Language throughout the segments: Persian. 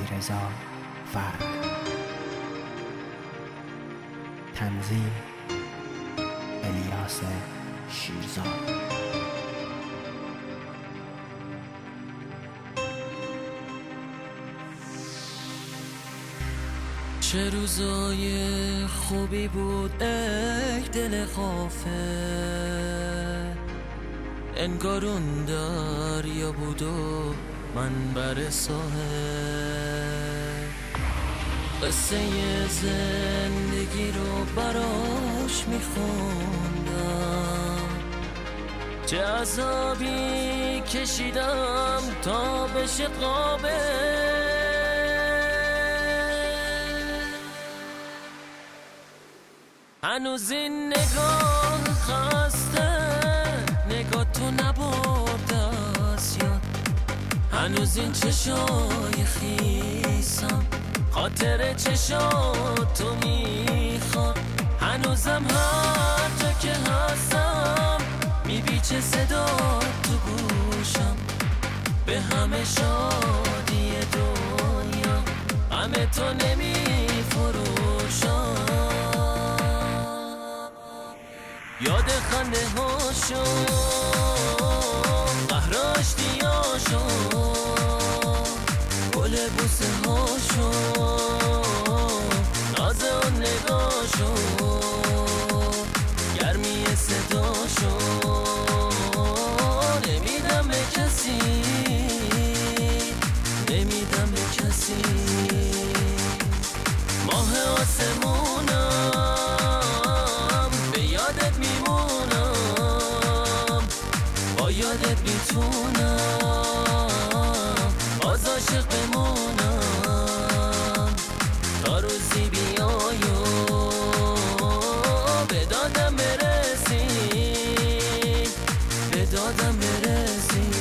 علیرضا فرد. تنظیم الیاس شیرزاد. چه روزای خوبی بود ای دل غافل، انگار اون دریا بود و من بر ساحل، قصه زندگی رو براش میخوندم، چه عذابی کشیدم تا بشه قابل. هنوز این نگاه خسته نگاه تو نبرد از یاد، هنوز این چشای خیسم خاطر چشاتو میخواد، هنوزم هر جا که هستم میپیچه صدا تو گوشم، به همه شادی دنیا همه تو نمیفروشم. یاد خنده هاشو قهراش دیاشو گل بوسه هاشو ناز اون نگاشو گرمی صداشو نمیدم به کسی، نمیدم به کسی. ماه آسمونم به یادت میمونم، با یادت میتونم باز عاشق بمونم، تا روزی بیای و به دادم برسی، به دادم برسی.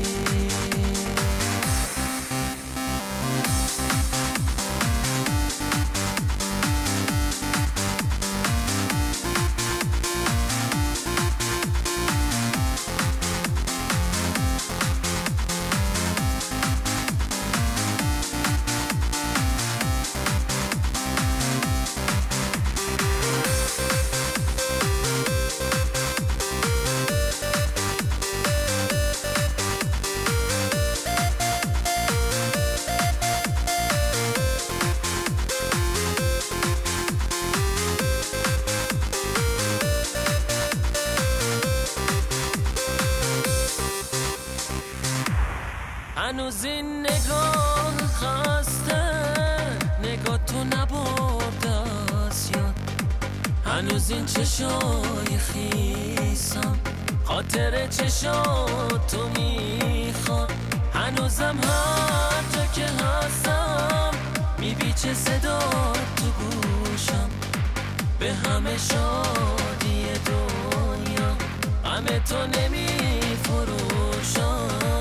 هنوز این نگاه خسته نگاه تو نبرد از یاد، هنوز این چشای خیسم خاطر چشاتو میخواد، هنوزم هر جا که هستم میپیچه صدا تو گوشم، به همه شادی دنیا همه تو نمیفروشم.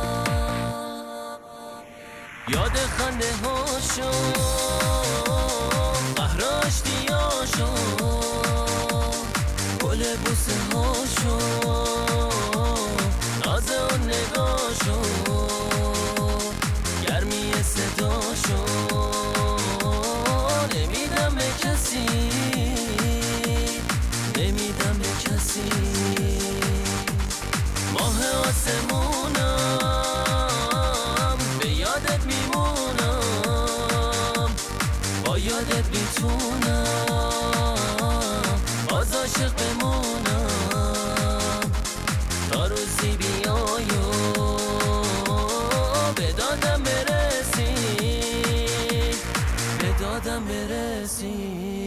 یاد خنده هاشو قهراش دیاشو گل بوسه هاشو ناز اون نگاشو گرمی صداشو نمیدم به کسی، نمیدم به کسی. ماه آسمونم به یادت میمونم، با یادت میتونم باز عاشق بمونم، تا روزی بیای و به دادم برسی، به دادم برسی.